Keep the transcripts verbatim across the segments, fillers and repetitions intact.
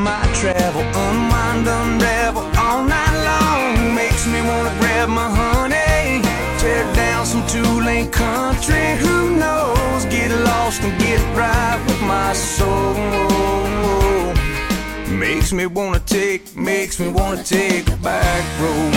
my travel. Unwind, unravel all night long. Makes me wanna grab my honey, tear down some two-lane country. Who knows? Get lost and get right with my soul. Makes me wanna take, makes me wanna take a back road.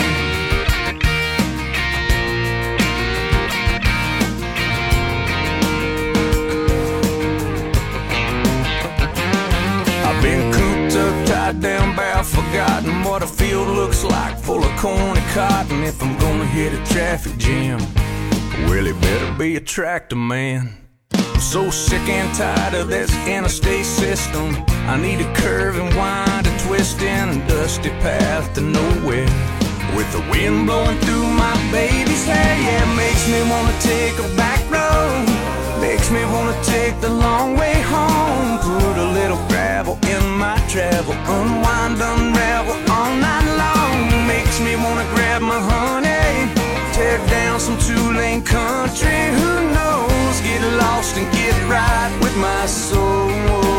I've been cooped up, tied down, bow, forgotten what a field looks like, full of corn and cotton. If I'm gonna hit a traffic jam, well, it better be a tractor man. I'm so sick and tired of this interstate system. I need a curve and wind, a twist in a dusty path to nowhere, with the wind blowing through my baby's hair. Yeah, makes me wanna take a back road, makes me wanna take the long way home. Put a little gravel in my travel, unwind, unravel all night long. Makes me wanna grab my honey, tear down some two-lane country. Who knows? Get lost and get right with my soul.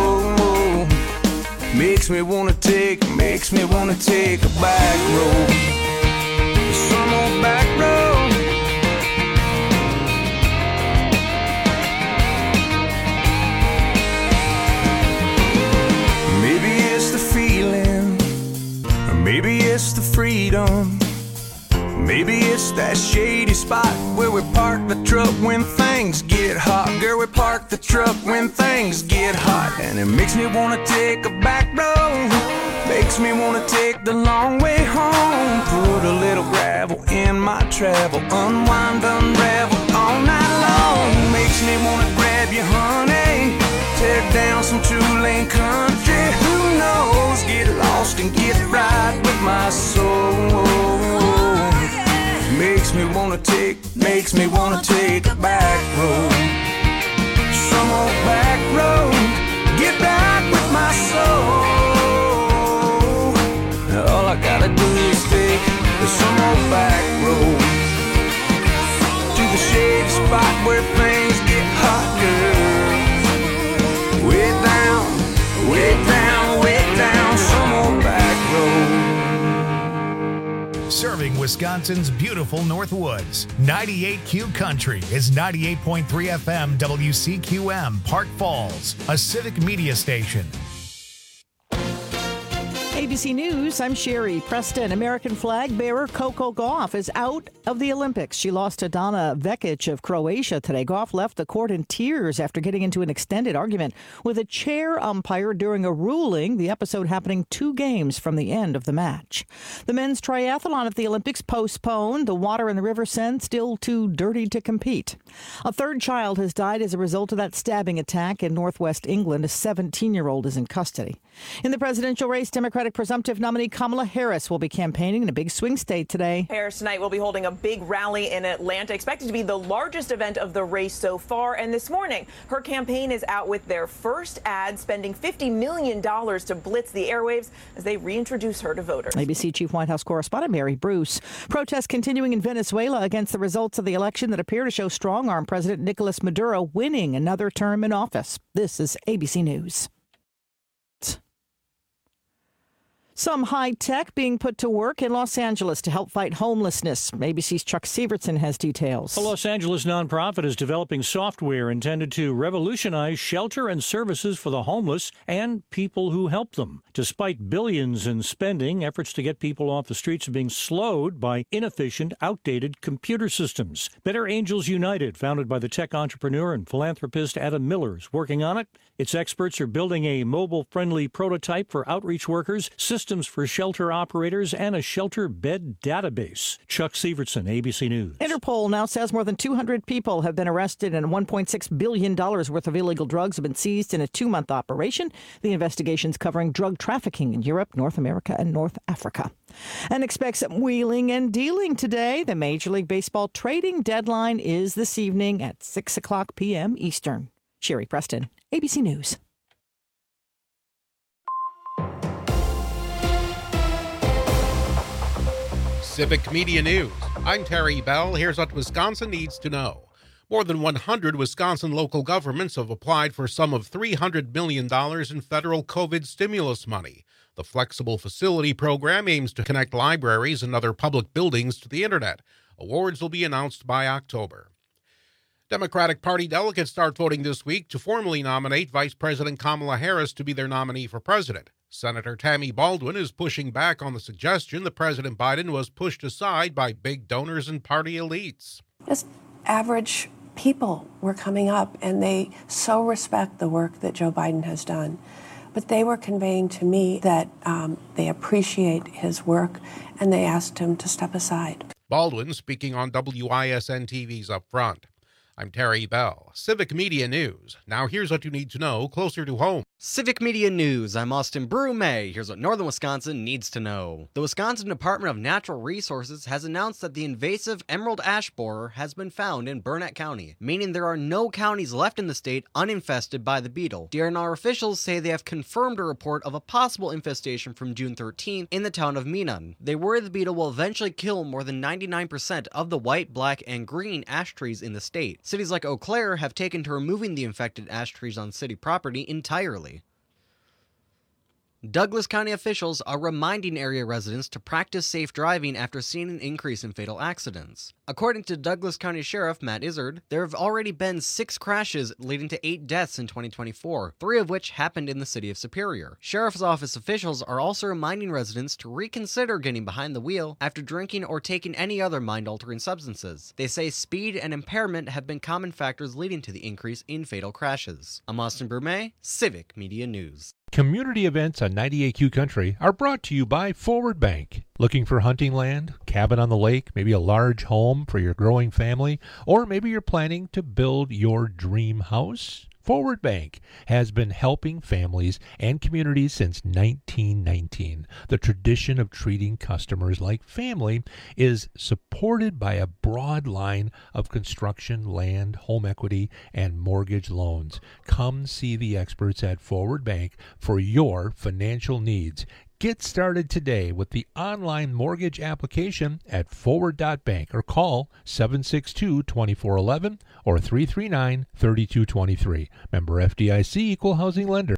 Makes me wanna take, makes me wanna take a back road, some old back road. Maybe it's the feeling, or maybe it's the freedom. Maybe it's that shady spot where we park the truck when things get hot. Girl, we park the truck when things get hot. And it makes me wanna take a back road, makes me wanna take the long way home. Put a little gravel in my travel, unwind, unravel all night long. Makes me wanna grab you, honey, tear down some two-lane country. Who knows? Get lost and get right with my soul. Makes me wanna take, makes me wanna take a back road, some old back road, get back with my soul. All I gotta do is take some old back road to the shady spot where things get hot, girl. Way down, way down, way down, some old back road. Serving Wisconsin's beautiful North Woods. ninety-eight Q Country is ninety-eight point three F M W C Q M, Park Falls, a civic media station. A B C News, I'm Sherry Preston. American flag bearer Coco Gauff is out of the Olympics. She lost to Dana Vekic of Croatia today. Gauff left the court in tears after getting into an extended argument with a chair umpire during a ruling, the episode happening two games from the end of the match. The men's triathlon at the Olympics postponed. The water in the River Seine still too dirty to compete. A third child has died as a result of that stabbing attack in northwest England. A seventeen-year-old is in custody. In the presidential race, Democratic presumptive nominee Kamala Harris will be campaigning in a big swing state today. Harris tonight will be holding a big rally in Atlanta, expected to be the largest event of the race so far. And this morning, her campaign is out with their first ad, spending fifty million dollars to blitz the airwaves as they reintroduce her to voters. A B C Chief White House correspondent Mary Bruce. Protests continuing in Venezuela against the results of the election that appear to show strong-arm President Nicolas Maduro winning another term in office. This is A B C News. Some high tech being put to work in Los Angeles to help fight homelessness. A B C's Chuck Severson has details. A Los Angeles nonprofit is developing software intended to revolutionize shelter and services for the homeless and people who help them. Despite billions in spending, efforts to get people off the streets are being slowed by inefficient, outdated computer systems. Better Angels United, founded by the tech entrepreneur and philanthropist Adam Miller, is working on it. Its experts are building a mobile-friendly prototype for outreach workers, systems for shelter operators, and a shelter bed database. Chuck Severson, A B C News. Interpol now says more than two hundred people have been arrested and one point six billion dollars worth of illegal drugs have been seized in a two-month operation. The investigation's covering drug trafficking in Europe, North America, and North Africa. And expect some wheeling and dealing today. The Major League Baseball trading deadline is this evening at six o'clock p.m. Eastern. Sherry Preston, A B C News. Civic Media News. I'm Terry Bell. Here's what Wisconsin needs to know. More than one hundred Wisconsin local governments have applied for some of three hundred million dollars in federal COVID stimulus money. The Flexible Facility Program aims to connect libraries and other public buildings to the Internet. Awards will be announced by October. Democratic Party delegates start voting this week to formally nominate Vice President Kamala Harris to be their nominee for president. Senator Tammy Baldwin is pushing back on the suggestion that President Biden was pushed aside by big donors and party elites. Just average people were coming up, and they so respect the work that Joe Biden has done. But they were conveying to me that um, they appreciate his work, and they asked him to step aside. Baldwin speaking on W I S N T V's Up Front. I'm Terry Bell, Civic Media News. Now here's what you need to know closer to home. Civic Media News, I'm Austin Brume. Here's what Northern Wisconsin needs to know. The Wisconsin Department of Natural Resources has announced that the invasive emerald ash borer has been found in Burnett County, meaning there are no counties left in the state uninfested by the beetle. D R N R officials say they have confirmed a report of a possible infestation from June thirteenth in the town of Menon. They worry the beetle will eventually kill more than ninety-nine percent of the white, black, and green ash trees in the state. Cities like Eau Claire have taken to removing the infected ash trees on city property entirely. Douglas County officials are reminding area residents to practice safe driving after seeing an increase in fatal accidents. According to Douglas County Sheriff Matt Izzard, there have already been six crashes leading to eight deaths in twenty twenty-four, three of which happened in the city of Superior. Sheriff's Office officials are also reminding residents to reconsider getting behind the wheel after drinking or taking any other mind-altering substances. They say speed and impairment have been common factors leading to the increase in fatal crashes. I'm Austin Brume, Civic Media News. Community events on ninety-eight Q Country are brought to you by Forward Bank. Looking for hunting land, cabin on the lake, maybe a large home for your growing family, or maybe you're planning to build your dream house? Forward Bank has been helping families and communities since nineteen nineteen. The tradition of treating customers like family is supported by a broad line of construction, land, home equity, and mortgage loans. Come see the experts at Forward Bank for your financial needs. Get started today with the online mortgage application at forward dot bank or call seven six two, two four one one or three three nine, three two two three. Member F D I C, Equal Housing Lender.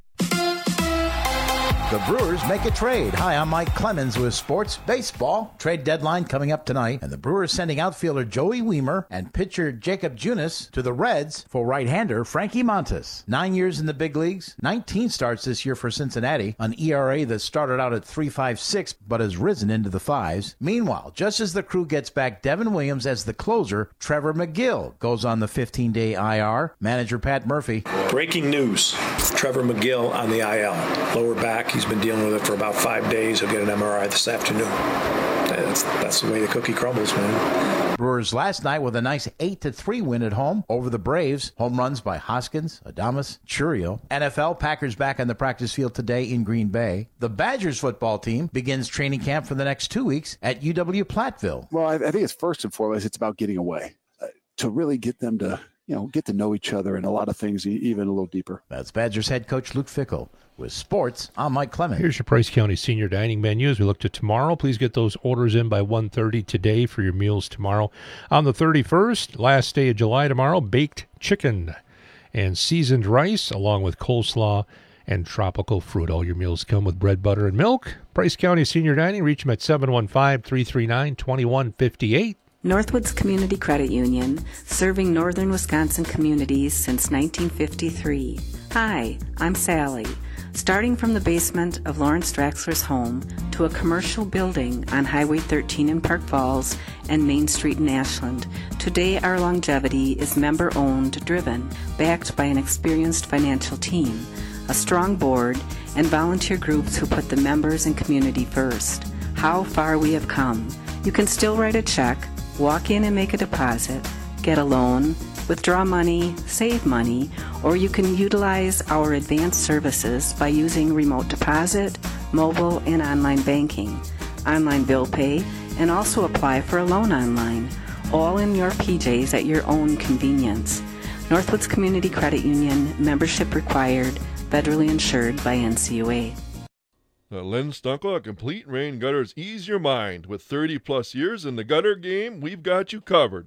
The Brewers make a trade. Hi, I'm Mike Clemens with Sports Baseball. Trade deadline coming up tonight, and the Brewers sending outfielder Joey Wiemer and pitcher Jacob Junis to the Reds for right-hander Frankie Montas. Nine years in the big leagues, nineteen starts this year for Cincinnati, an E R A that started out at three point five six but has risen into the fives. Meanwhile, just as the crew gets back Devin Williams as the closer, Trevor McGill goes on the fifteen-day I R. Manager Pat Murphy. Breaking news, Trevor McGill on the I L. Lower back, he's been dealing with it for about five days. He'll get an M R I this afternoon. That's, that's the way the cookie crumbles, man. Brewers last night with a nice eight to three win at home over the Braves. Home runs by Hoskins, Adames, Churio. N F L, Packers back on the practice field today in Green Bay. The Badgers football team begins training camp for the next two weeks at U W Platteville. Well, I, I think it's first and foremost, it's about getting away uh, to really get them to, you know, get to know each other and a lot of things even a little deeper. That's Badgers head coach Luke Fickell. With sports, I'm Mike Clemens. Here's your Price County Senior Dining menu as we look to tomorrow. Please get those orders in by one thirty today for your meals tomorrow. On the thirty-first, last day of July tomorrow, baked chicken and seasoned rice along with coleslaw and tropical fruit. All your meals come with bread, butter, and milk. Price County Senior Dining, reach them at seven one five, three three nine, two one five eight. Northwoods Community Credit Union, serving northern Wisconsin communities since nineteen fifty-three. Hi, I'm Sally. Starting from the basement of Lawrence Draxler's home to a commercial building on Highway thirteen in Park Falls and Main Street in Ashland, today our longevity is member-owned, driven, backed by an experienced financial team, a strong board, and volunteer groups who put the members and community first. How far we have come. You can still write a check, walk in and make a deposit, get a loan, withdraw money, save money, or you can utilize our advanced services by using remote deposit, mobile, and online banking, online bill pay, and also apply for a loan online, all in your P Js at your own convenience. Northwoods Community Credit Union, membership required, federally insured by N C U A. Uh, Len Stunkel, Complete Rain Gutters, ease your mind. With thirty plus years in the gutter game, we've got you covered.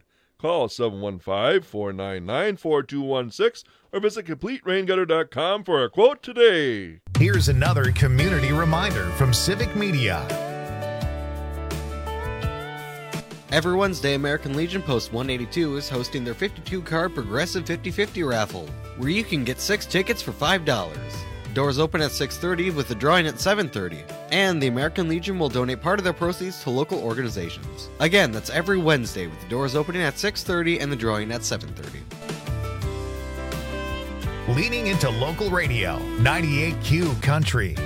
Call seven one five, four nine nine, four two one six or visit complete rain gutter dot com for a quote today. Here's another community reminder from Civic Media. Every Wednesday, American Legion Post one eighty-two is hosting their fifty-two card Progressive fifty fifty raffle, where you can get six tickets for five dollars. Doors open at six thirty with the drawing at seven thirty, and the American Legion will donate part of their proceeds to local organizations. Again, that's every Wednesday with the doors opening at six thirty and the drawing at seven thirty. Leaning into local radio, ninety-eight Q Country.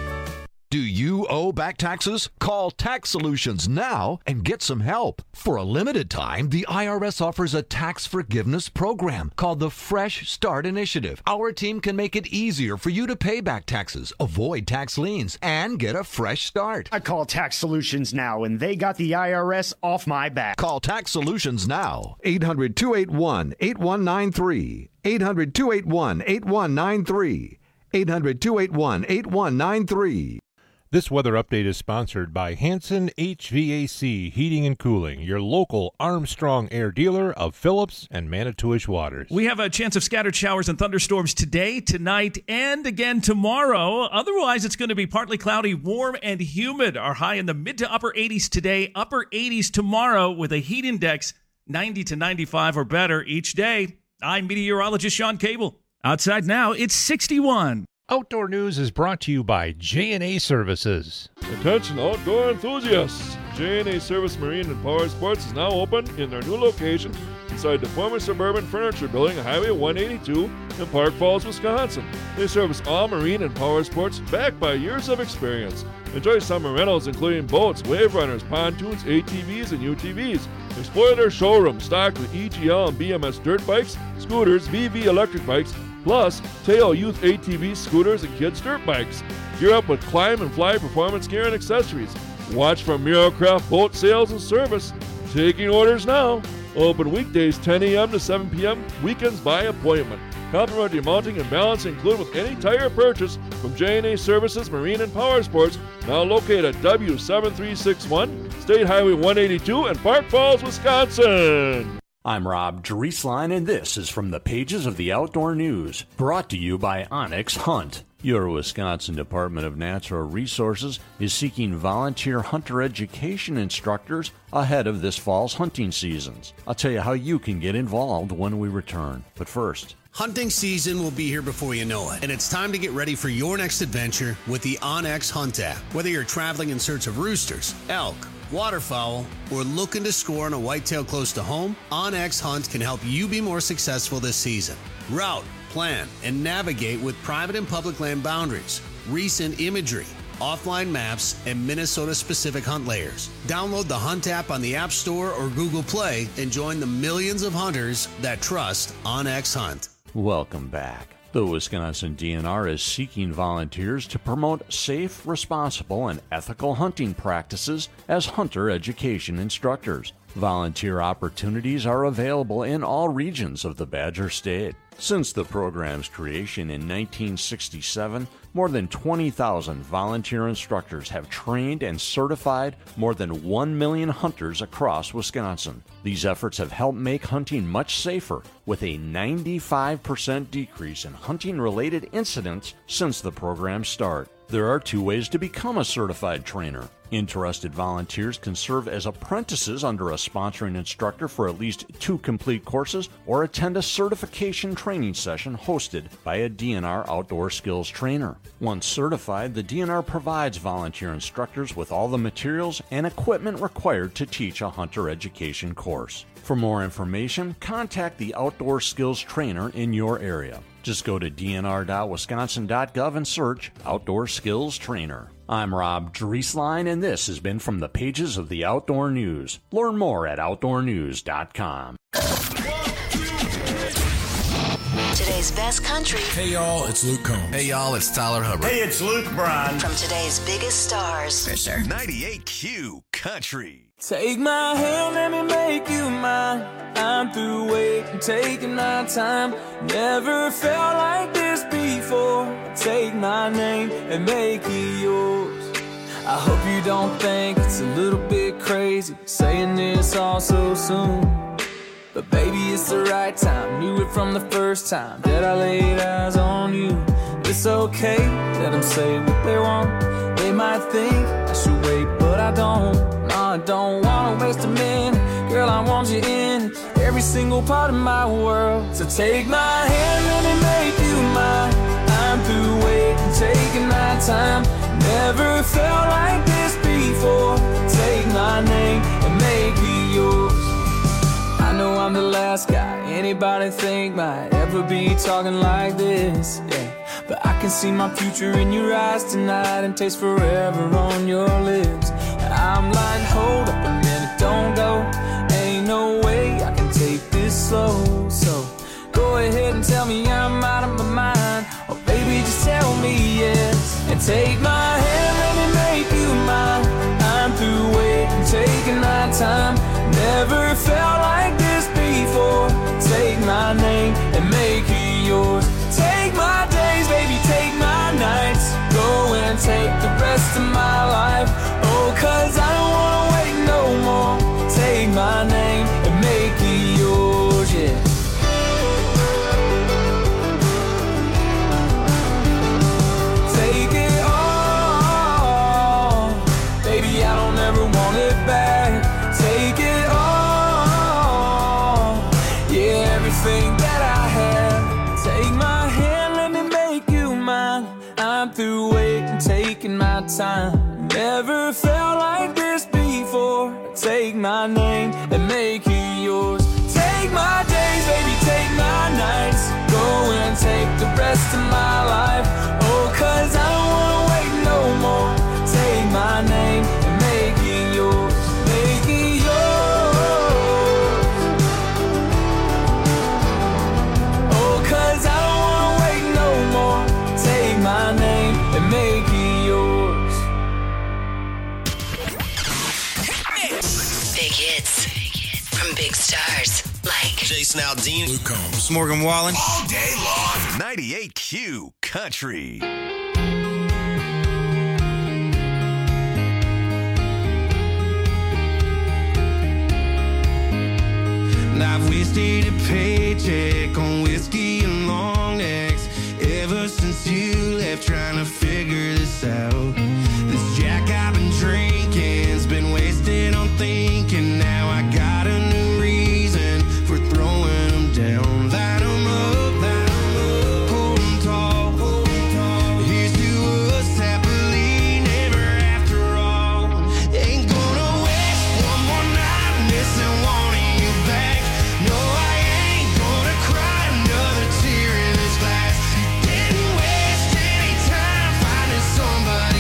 Do you owe back taxes? Call Tax Solutions now and get some help. For a limited time, the I R S offers a tax forgiveness program called the Fresh Start Initiative. Our team can make it easier for you to pay back taxes, avoid tax liens, and get a fresh start. I call Tax Solutions now, and they got the I R S off my back. Call Tax Solutions now. eight hundred, two eight one, eight one nine three. eight hundred, two eight one, eight one nine three. eight hundred, two eight one, eight one nine three. This weather update is sponsored by Hanson H V A C Heating and Cooling, your local Armstrong Air dealer of Phillips and Manitowish Waters. We have a chance of scattered showers and thunderstorms today, tonight, and again tomorrow. Otherwise, it's going to be partly cloudy, warm, and humid. Our high in the mid to upper eighties today, upper eighties tomorrow with a heat index ninety to ninety-five or better each day. I'm meteorologist Sean Cable. Outside now, it's sixty-one. Outdoor News is brought to you by J and A Services. Attention outdoor enthusiasts! J and A Service Marine and Power Sports is now open in their new location inside the former Suburban Furniture Building on Highway one eighty-two in Park Falls, Wisconsin. They service all marine and power sports backed by years of experience. Enjoy summer rentals including boats, wave runners, pontoons, A T Vs, and U T Vs. Explore their showroom stocked with E G L and B M S dirt bikes, scooters, V V electric bikes, plus Tail Youth A T Vs, scooters, and kids' dirt bikes. Gear up with Climb and Fly performance gear and accessories. Watch for Miracraft boat sales and service. Taking orders now. Open weekdays ten a.m. to seven p.m., weekends by appointment. Complimentary mounting and balancing included with any tire purchase from J and A Services Marine and Power Sports, now located at W seven three six one, State Highway one eighty-two in Park Falls, Wisconsin. I'm Rob Drieslein, and this is from the pages of the Outdoor News, brought to you by Onyx Hunt. Your Wisconsin Department of Natural Resources is seeking volunteer hunter education instructors ahead of this fall's hunting seasons. I'll tell you how you can get involved when we return. But first, hunting season will be here before you know it, and it's time to get ready for your next adventure with the OnX Hunt app. Whether you're traveling in search of roosters, elk, waterfowl, or looking to score on a whitetail close to home, OnX Hunt can help you be more successful this season. Route, plan, and navigate with private and public land boundaries, recent imagery, offline maps, and Minnesota-specific hunt layers. Download the Hunt app on the App Store or Google Play and join the millions of hunters that trust OnX Hunt. welcome back. The Wisconsin D N R is seeking volunteers to promote safe, responsible, and ethical hunting practices as hunter education instructors. Volunteer opportunities are available in all regions of the Badger State. Since the program's creation in nineteen sixty-seven, more than twenty thousand volunteer instructors have trained and certified more than one million hunters across Wisconsin. These efforts have helped make hunting much safer, with a ninety-five percent decrease in hunting-related incidents since the program's start. There are two ways to become a certified trainer. Interested volunteers can serve as apprentices under a sponsoring instructor for at least two complete courses or attend a certification training session hosted by a D N R outdoor skills trainer. Once certified, the D N R provides volunteer instructors with all the materials and equipment required to teach a hunter education course. For more information, contact the outdoor skills trainer in your area. Just go to d n r dot wisconsin dot gov and search Outdoor Skills Trainer. I'm Rob Drieslein, and this has been from the pages of the Outdoor News. Learn more at outdoor news dot com. Today's best country. Hey y'all, it's Luke Combs. Hey y'all, it's Tyler Hubbard. Hey, it's Luke Bryan. From today's biggest stars. Fisher. ninety-eight Q Country. Take my hand, let me make you mine. I'm through waiting, taking my time. Never felt like this before. Take my name and make it yours. I hope you don't think it's a little bit crazy saying this all so soon. But baby, it's the right time. Knew it from the first time that I laid eyes on you. It's okay, let them say what they want. They might think I should wait, but I don't. No, I don't wanna waste a minute. Girl, I want you in every single part of my world. So take my hand, let me make you mine. I'm through waiting, taking my time. Never felt like this before. Take my name and make it yours. I know I'm the last guy anybody think might ever be talking like this, yeah. But I can see my future in your eyes tonight and taste forever on your lips. I'm like, hold up a minute, don't go. Ain't no way I can take this slow. So go ahead and tell me I'm out of my mind. Or baby, just tell me yes. And take my hand, let me make you mine. I'm through waiting, taking my time. Never felt like this before. Take my name and make it yours. Take my days, baby, take my nights. Go and take the rest of my life. Oh, cause I don't wanna wait no more. Take my name and make it yours, yeah. Take it all. Baby, I don't ever want it back. Take it all. Yeah, everything that I have. Take my hand, let me make you mine. I'm through waiting, taking my time. Never felt like this before. Take my name and make it yours. Take my days, baby, take my nights. Go and take the rest of my life. Oh, cause I don't wanna wait no more. Take my name and make it yours. Make it yours. Oh, cause I don't wanna wait no more. Take my name and make it yours. Big hits from big stars like Jason Aldean, Luke Combs, Morgan Wallen. all day long. ninety-eight Q Country. And I've wasted a paycheck on whiskey and long necks ever since you left, trying to figure this out. This Jack I've been drinking's been wasted on thinking. Now I got a new reason for throwing them down. Light them up, light 'em up, hold 'em tall, hold 'em tall. Here's to us happily never after all. Ain't gonna waste one more night missing one of you back. No, I ain't gonna cry another tear in this glass. Didn't waste any time finding somebody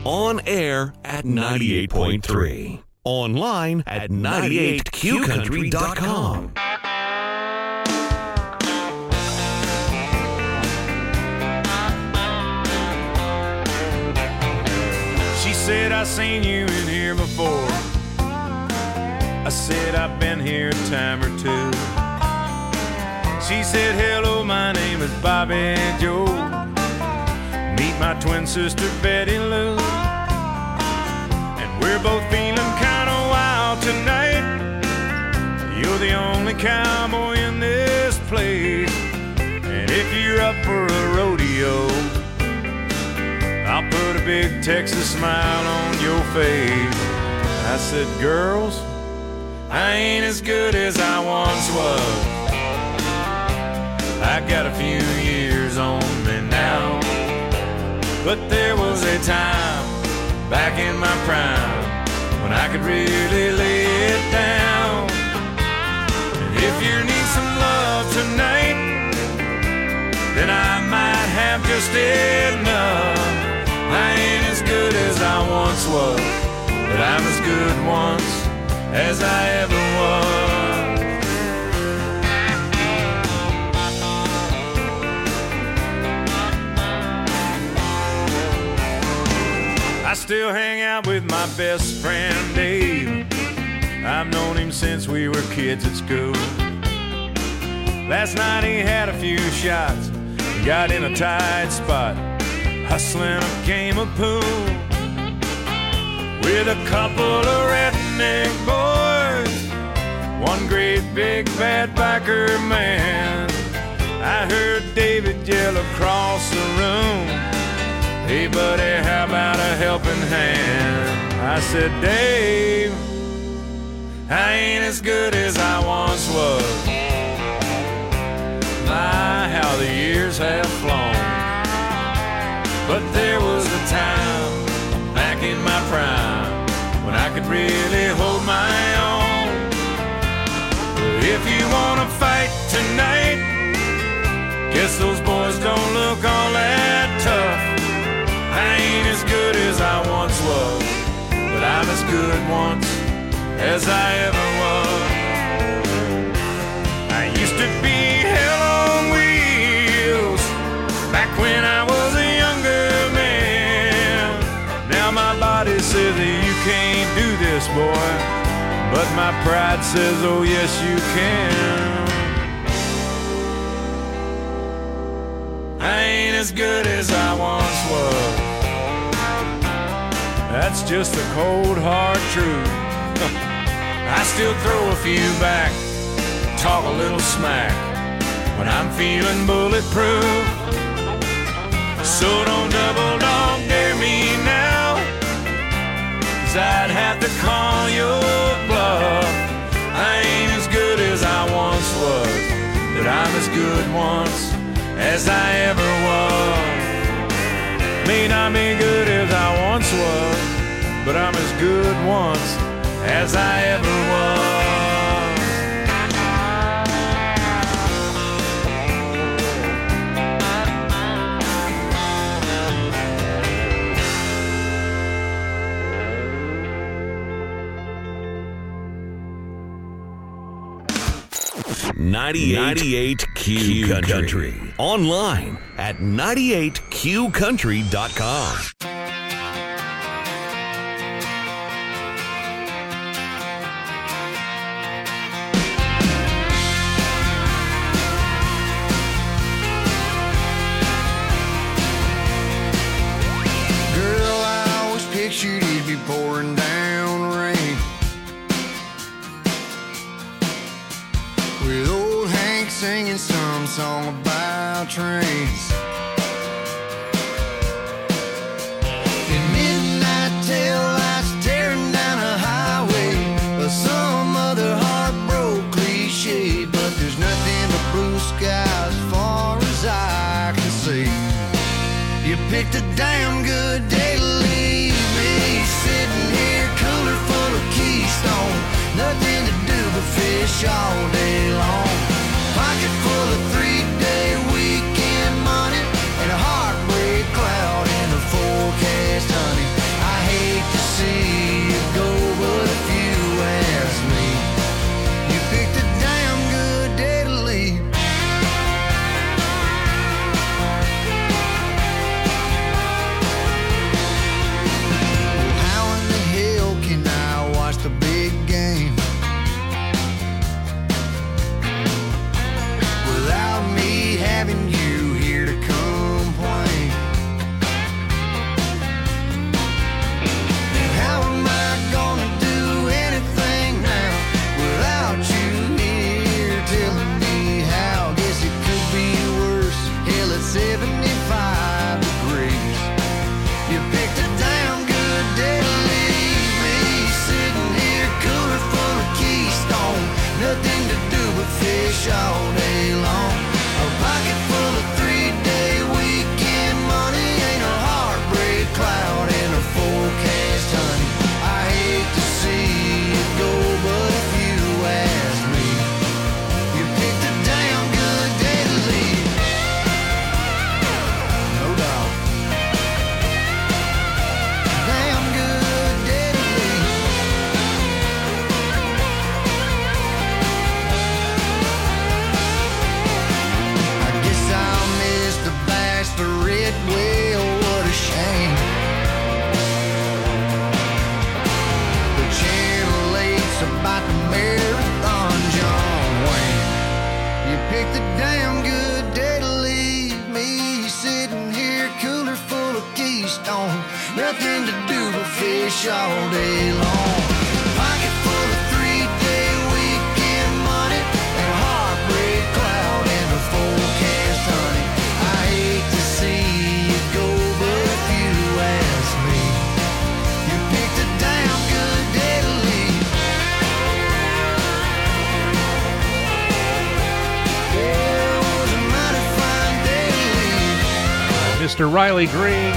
On air at ninety-eight point three. Online at ninety-eight q country dot com. She said, I seen you in here before. I said, I've been here a time or two. She said, hello, my name is Bobby Joe. Meet my twin sister, Betty Lou. And we're both feeling kind of wild tonight. You're the only cowboy in this place. And if you're up for a rodeo, I'll put a big Texas smile on your face. I said, girls, I ain't as good as I once was. I got a few years on me now. But there was a time back in my prime when I could really lay it down. And if you need some love tonight, then I might have just enough. I ain't as good as I once was, but I'm as good once as I ever was. I still hang out with my best friend Dave. I've known him since we were kids at school. Last night he had a few shots, got in a tight spot, hustling a game of pool with a couple of redneck boys, one great big bad biker man. I heard David yell across the room, hey buddy, how about a helping hand? I said, Dave, I ain't as good as I once was. My, how the years have flown. But there was a time back in my prime when I could really hold my own. If you wanna fight tonight, guess those boys don't look all that tough. I ain't as good as I once was, but I'm as good once as I ever was. I used to be hell on wheels back when I was a younger man. Now my body says that you can't do this, boy, but my pride says, oh yes you can. I ain't as good as I once was. That's just the cold hard truth. I still throw a few back, talk a little smack when I'm feeling bulletproof. So don't double dog dare me now, 'cause I'd have to call your bluff. I ain't as good as I once was, but I'm as good once as I ever was. May not be good as I once was, but I'm as good once as I ever was. ninety-eight Q Country. Online at ninety-eight q country dot com. Girl, I always pictured it'd be pouring down rain, with old Hank singing some song about trains. In midnight tail lights tearing down a highway, or some other heartbroken cliche, but there's nothing but blue skies as far as I can see. You picked a damn good day to leave me, sitting here cooler full of Keystone, nothing to do but fish all day long. Pocket full of three-day weekend money and a heartbreak cloud in the forecast, honey. I Nothing to do but fish all day long. Pocket full of three-day weekend money and a heartbreak cloud in the forecast, honey. I hate to see you go, but if you ask me, you picked a damn good day to leave. Yeah, it was a mighty fine day to leave. Mister Riley Green.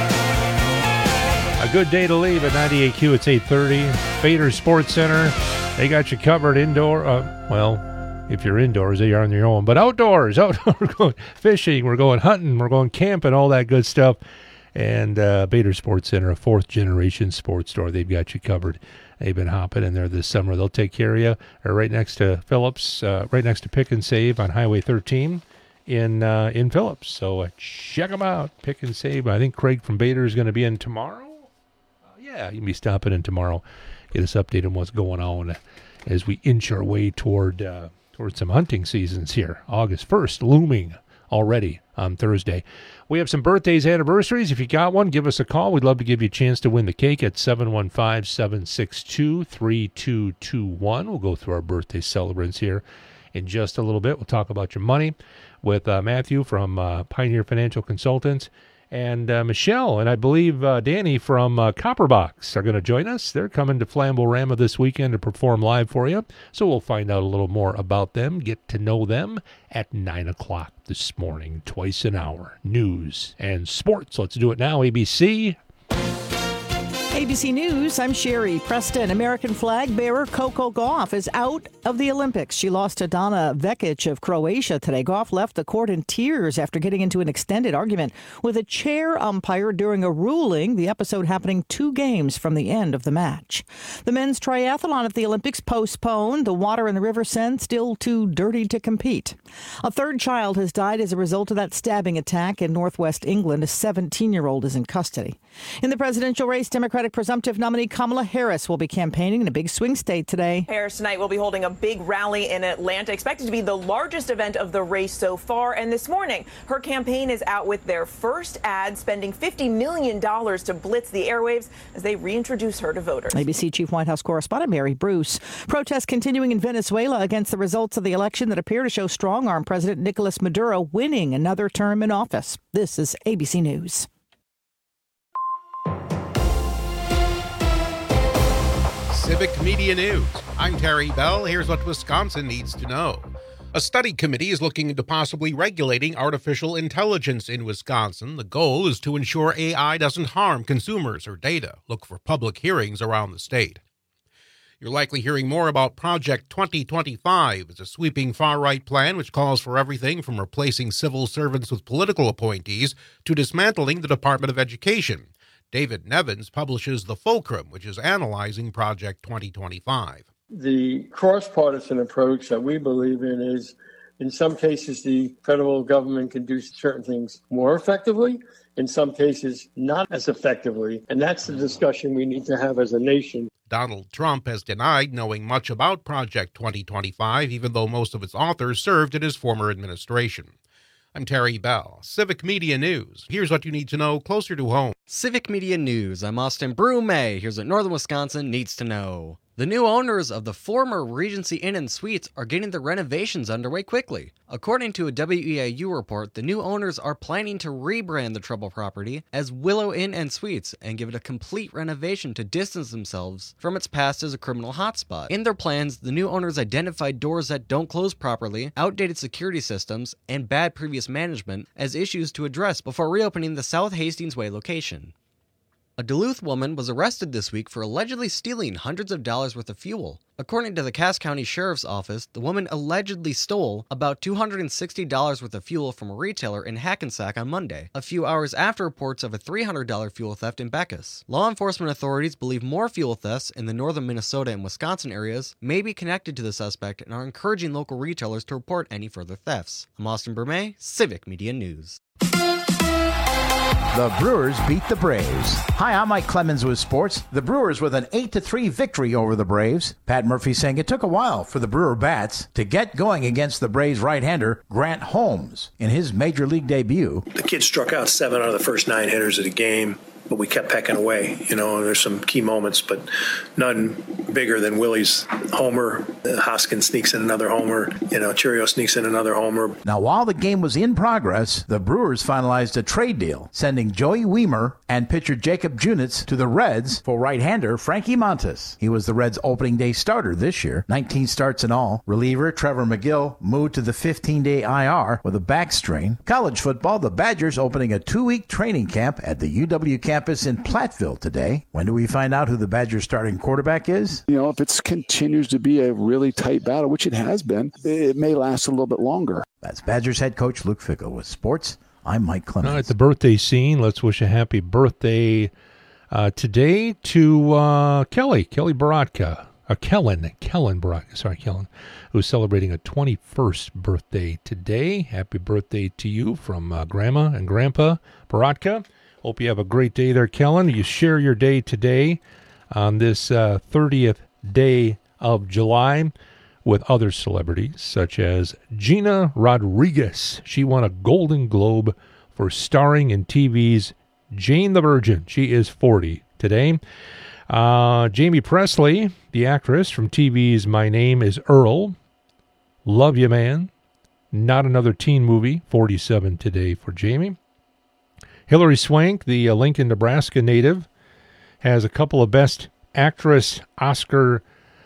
A good day to leave at ninety-eight Q. It's eight thirty. Bader Sports Center. They got you covered indoor. Uh, well, if you're indoors, you're on your own. But outdoors, outdoors, we're going fishing, we're going hunting, we're going camping, all that good stuff. And uh, Bader Sports Center, a fourth-generation sports store. They've got you covered. They've been hopping in there this summer. They'll take care of you. They're right next to Phillips, uh, right next to Pick and Save on Highway thirteen. in uh, in Phillips. So uh, check them out. Pick and Save. I think Craig from Bader is going to be in tomorrow. Uh, yeah, you can be stopping in tomorrow. Get us updated on what's going on as we inch our way toward uh, toward some hunting seasons here. August first looming already on Thursday. We have some birthdays, anniversaries. If you got one, give us a call. We'd love to give you a chance to win the cake at seven one five, seven six two, three two two one. We'll go through our birthday celebrants here in just a little bit. We'll talk about your money with uh, Matthew from uh, Pioneer Financial Consultants and uh, Michelle and I believe uh, Danny from uh, Copperbox are going to join us. They're coming to Flamborama this weekend to perform live for you. So we'll find out a little more about them, get to know them at nine o'clock this morning, twice an hour. News and sports. Let's do it now, A B C. A B C News, I'm Sherry Preston. American flag bearer Coco Gauff is out of the Olympics. She lost to Donna Vekic of Croatia today. Gauff left the court in tears after getting into an extended argument with a chair umpire during a ruling, the episode happening two games from the end of the match. The men's triathlon at the Olympics postponed. The water in the River Seine still too dirty to compete. A third child has died as a result of that stabbing attack in northwest England. A seventeen-year-old is in custody. In the presidential race, Democratic presumptive nominee Kamala Harris will be campaigning in a big swing state today. Harris tonight will be holding a big rally in Atlanta, expected to be the largest event of the race so far. And this morning, her campaign is out with their first ad, spending fifty million dollars to blitz the airwaves as they reintroduce her to voters. A B C Chief White House correspondent Mary Bruce. Protests continuing in Venezuela against the results of the election that appear to show strong-arm President Nicolas Maduro winning another term in office. This is A B C News. Civic Media News. I'm Terry Bell. Here's what Wisconsin needs to know. A study committee is looking into possibly regulating artificial intelligence in Wisconsin. The goal is to ensure A I doesn't harm consumers or data. Look for public hearings around the state. You're likely hearing more about Project twenty twenty-five. It's a sweeping far-right plan which calls for everything from replacing civil servants with political appointees to dismantling the Department of Education. David Nevins publishes The Fulcrum, which is analyzing Project twenty twenty-five. The cross-partisan approach that we believe in is, in some cases, the federal government can do certain things more effectively, in some cases, not as effectively. And that's the discussion we need to have as a nation. Donald Trump has denied knowing much about Project twenty twenty-five, even though most of its authors served in his former administration. I'm Terry Bell. Civic Media News. Here's what you need to know closer to home. Civic Media News. I'm Austin Brume. Here's what Northern Wisconsin needs to know. The new owners of the former Regency Inn and Suites are getting the renovations underway quickly. According to a W E I U report, the new owners are planning to rebrand the trouble property as Willow Inn and Suites and give it a complete renovation to distance themselves from its past as a criminal hotspot. In their plans, the new owners identified doors that don't close properly, outdated security systems, and bad previous management as issues to address before reopening the South Hastings Way location. A Duluth woman was arrested this week for allegedly stealing hundreds of dollars worth of fuel. According to the Cass County Sheriff's Office, the woman allegedly stole about two hundred sixty dollars worth of fuel from a retailer in Hackensack on Monday, a few hours after reports of a three hundred dollars fuel theft in Beckus. Law enforcement authorities believe more fuel thefts in the northern Minnesota and Wisconsin areas may be connected to the suspect and are encouraging local retailers to report any further thefts. I'm Austin Brume, Civic Media News. The Brewers beat the Braves. Hi, I'm Mike Clemens with sports. The Brewers with an eight to three victory over the Braves. Pat Murphy saying it took a while for the Brewer bats to get going against the Braves right-hander Grant Holmes in his major league debut. The kid struck out seven out of the first nine hitters of the game. but we kept pecking away. You know, there's some key moments, but none bigger than Willie's homer. Hoskins sneaks in another homer. You know, Cheerio sneaks in another homer. Now, while the game was in progress, the Brewers finalized a trade deal, sending Joey Wiemer and pitcher Jacob Junitz to the Reds for right-hander Frankie Montas. He was the Reds' opening day starter this year, nineteen starts in all. Reliever Trevor McGill moved to the fifteen-day I R with a back strain. College football, the Badgers opening a two-week training camp at the U W campus in Platteville today. When do we find out who the Badgers' starting quarterback is? You know, if it continues to be a really tight battle, which it has been, it may last a little bit longer. That's Badgers head coach Luke Fickell with sports. I'm Mike Clemens. All right, the birthday scene. Let's wish a happy birthday uh, today to uh, Kelly, Kelly Baratka. Uh, Kellen, Kellen Baratka, sorry, Kellen, who's celebrating a twenty-first birthday today. Happy birthday to you from uh, Grandma and Grandpa Baratka. Hope you have a great day there, Kellen. You share your day today on this uh, thirtieth day of July with other celebrities, such as Gina Rodriguez. She won a Golden Globe for starring in T V's Jane the Virgin. She is forty today. Uh, Jamie Presley, the actress from T V's My Name is Earl, Love Ya Man, Not Another Teen Movie, forty-seven today for Jamie. Hilary Swank, the uh, Lincoln, Nebraska native, has a couple of Best Actress Oscar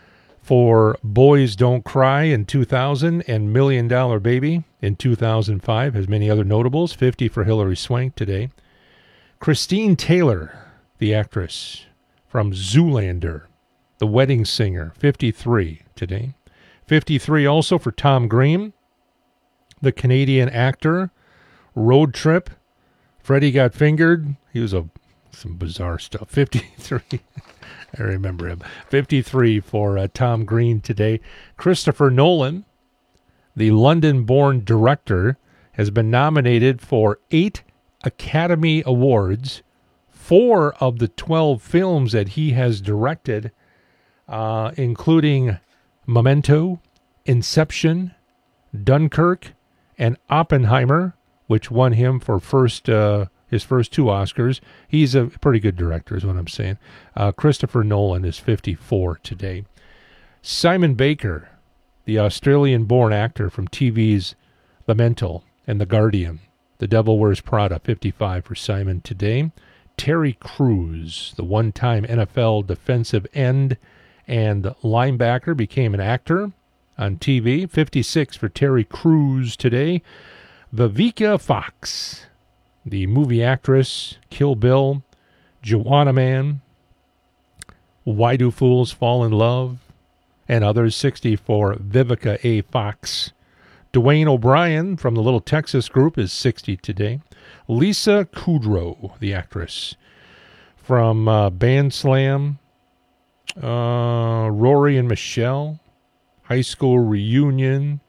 for Boys Don't Cry in two thousand and Million Dollar Baby in two thousand five, has many other notables, fifty for Hilary Swank today. Christine Taylor, the actress from Zoolander, The Wedding Singer, fifty-three today. fifty-three also for Tom Green, the Canadian actor, Road Trip, Freddie Got Fingered. He was a some bizarre stuff. fifty-three. I remember him. fifty-three for uh, Tom Green today. Christopher Nolan, the London-born director, has been nominated for eight Academy Awards. Four of the twelve films that he has directed, uh, including Memento, Inception, Dunkirk, and Oppenheimer, which won him for first uh, his first two Oscars. He's a pretty good director, is what I'm saying. Uh, Christopher Nolan is fifty-four today. Simon Baker, the Australian-born actor from T V's Memento and The Guardian, The Devil Wears Prada, fifty-five for Simon today. Terry Crews, the one-time N F L defensive end and linebacker, became an actor on T V, fifty-six for Terry Crews today. Vivica Fox, the movie actress, Kill Bill, Joanna Man, Why Do Fools Fall in Love, and others, sixty for Vivica A. Fox. Dwayne O'Brien from the Little Texas Group is sixty today. Lisa Kudrow, the actress from uh, Band Slam, uh, Rory and Michelle, High School Reunion,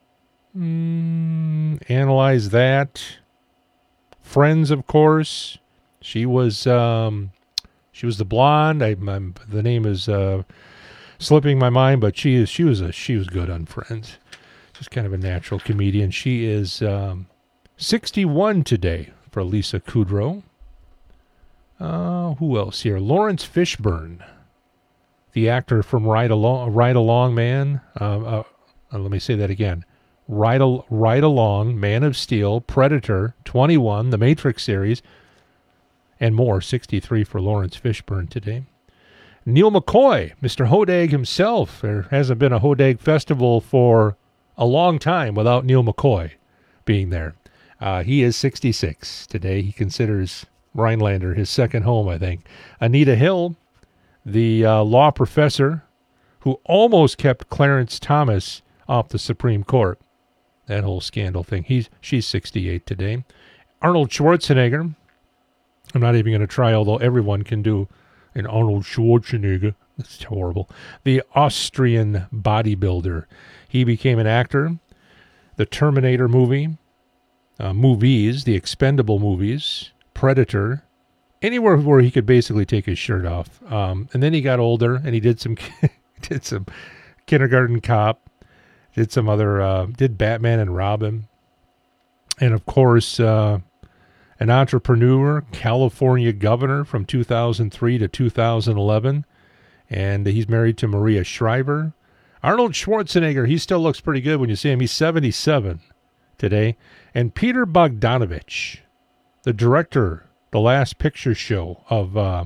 mm, Analyze That, Friends, of course. She was um, she was the blonde. I, I'm, the name is uh, slipping my mind, but she is she was a she was good on Friends. Just kind of a natural comedian. She is um, sixty-one today for Lisa Kudrow. Uh, who else here? Lawrence Fishburne, the actor from Ride Along, Ride Along Man. Uh, uh, uh, let me say that again. Ride, Al- Ride Along, Man of Steel, Predator, twenty-one, the Matrix series, and more. sixty-three for Lawrence Fishburne today. Neil McCoy, Mister Hodag himself. There hasn't been a Hodag festival for a long time without Neil McCoy being there. Uh, he is sixty-six today. He considers Rhinelander his second home, I think. Anita Hill, the uh, law professor who almost kept Clarence Thomas off the Supreme Court. That whole scandal thing. He's She's sixty-eight today. Arnold Schwarzenegger. I'm not even going to try, although everyone can do an Arnold Schwarzenegger. That's horrible. The Austrian bodybuilder. He became an actor. The Terminator movie, uh, movies, the Expendable movies, Predator, anywhere where he could basically take his shirt off. Um, and then he got older and he did some did some Kindergarten Cop, did some other, uh, did Batman and Robin, and of course, uh, an entrepreneur, California governor from two thousand three to two thousand eleven, and he's married to Maria Shriver. Arnold Schwarzenegger, he still looks pretty good when you see him. He's seventy-seven today. And Peter Bogdanovich, the director, The Last Picture Show of uh,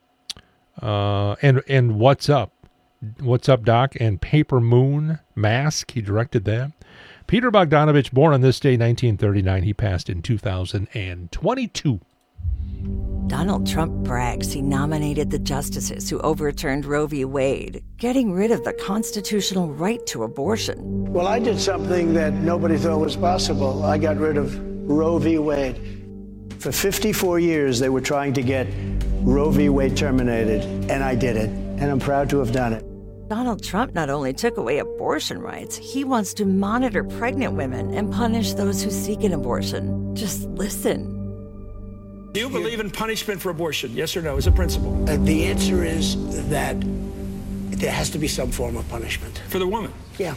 uh, and and What's Up, What's Up, Doc, and Paper Moon, Mask. He directed that. Peter Bogdanovich, born on this day, nineteen thirty-nine. He passed in two thousand twenty-two. Donald Trump brags he nominated the justices who overturned Roe v. Wade, getting rid of the constitutional right to abortion. Well, I did something that nobody thought was possible. I got rid of Roe v. Wade. For fifty-four years, they were trying to get Roe v. Wade terminated, and I did it, and I'm proud to have done it. Donald Trump not only took away abortion rights, he wants to monitor pregnant women and punish those who seek an abortion. Just listen. Do you believe in punishment for abortion? Yes or no, as a principle? Uh, the answer is that there has to be some form of punishment. For the woman? Yeah.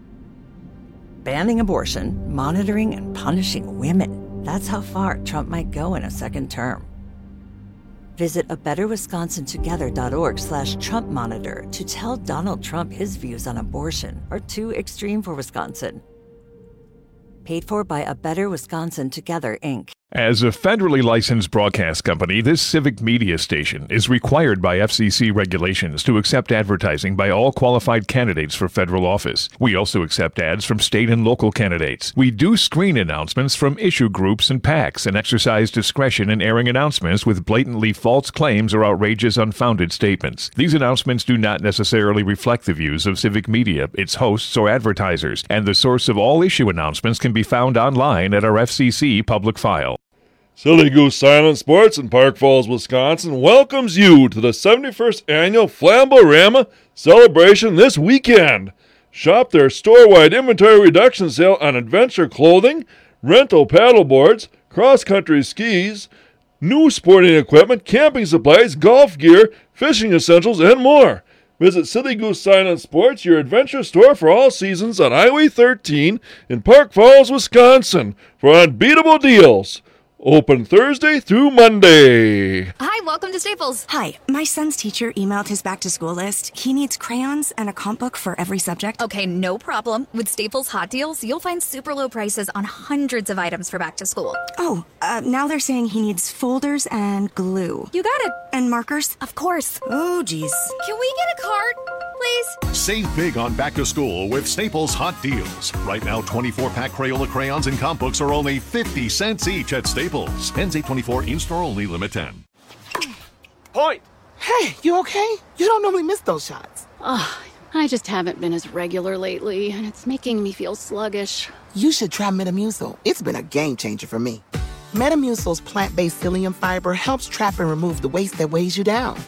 Banning abortion, monitoring and punishing women. That's how far Trump might go in a second term. Visit a better wisconsin together dot org slash Trump monitor to tell Donald Trump his views on abortion are too extreme for Wisconsin. Paid for by A Better Wisconsin Together, Incorporated. As a federally licensed broadcast company, this civic media station is required by F C C regulations to accept advertising by all qualified candidates for federal office. We also accept ads from state and local candidates. We do screen announcements from issue groups and PACs and exercise discretion in airing announcements with blatantly false claims or outrageous unfounded statements. These announcements do not necessarily reflect the views of civic media, its hosts, or advertisers, and the source of all issue announcements can be found online at our F C C public file. Silly Goose Silent Sports in Park Falls, Wisconsin welcomes you to the seventy-first Annual Flamborama celebration this weekend. Shop their store-wide inventory reduction sale on adventure clothing, rental paddle boards, cross-country skis, new sporting equipment, camping supplies, golf gear, fishing essentials, and more. Visit Silly Goose Silent Sports, your adventure store for all seasons on Highway thirteen in Park Falls, Wisconsin for unbeatable deals. Open Thursday through Monday. Hi, welcome to Staples. Hi, my son's teacher emailed his back-to-school list. He needs crayons and a comp book for every subject. Okay, no problem. With Staples Hot Deals, you'll find super low prices on hundreds of items for back to school. Oh, uh, now they're saying he needs folders and glue. You got it. And markers? Of course. Oh, geez. Can we get a card, please? Save big on back to school with Staples Hot Deals. Right now, twenty-four pack Crayola crayons and comp books are only fifty cents each at Staples. Ends eight twenty-four, in-store only, limit ten. Point! Hey, you okay? You don't normally miss those shots. Ugh, I just haven't been as regular lately, and it's making me feel sluggish. You should try Metamucil. It's been a game changer for me. Metamucil's plant-based psyllium fiber helps trap and remove the waste that weighs you down.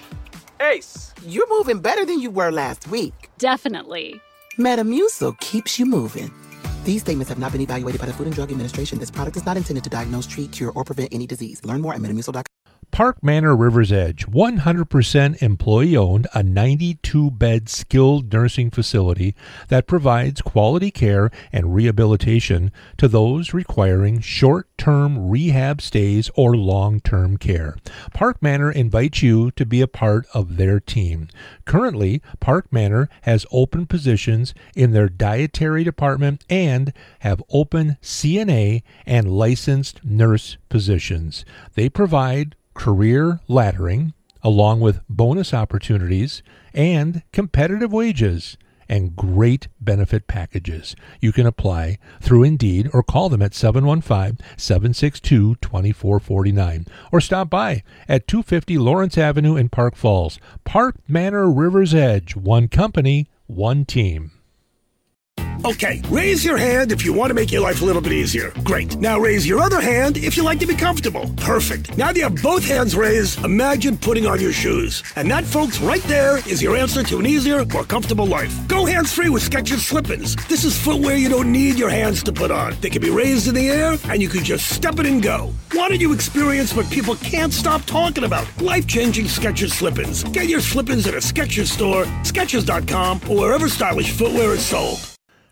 Ace, you're moving better than you were last week. Definitely. Metamucil keeps you moving. These statements have not been evaluated by the Food and Drug Administration. This product is not intended to diagnose, treat, cure, or prevent any disease. Learn more at metamucil dot com. Park Manor River's Edge, one hundred percent employee-owned, a ninety-two bed skilled nursing facility that provides quality care and rehabilitation to those requiring short-term rehab stays or long-term care. Park Manor invites you to be a part of their team. Currently, Park Manor has open positions in their dietary department and have open C N A and licensed nurse positions. They provide career laddering, along with bonus opportunities and competitive wages and great benefit packages. You can apply through Indeed or call them at seven one five, seven six two, two four four nine or stop by at two fifty Lawrence Avenue in Park Falls. Park Manor River's Edge, one company, one team. Okay, raise your hand if you want to make your life a little bit easier. Great. Now raise your other hand if you like to be comfortable. Perfect. Now that you have both hands raised, imagine putting on your shoes. And that, folks, right there is your answer to an easier, more comfortable life. Go hands-free with Skechers Slip-ins. This is footwear you don't need your hands to put on. They can be raised in the air, and you can just step it and go. Why don't you experience what people can't stop talking about? Life-changing Skechers Slip-ins. Get your Slip-ins at a Skechers store, Skechers dot com, or wherever stylish footwear is sold.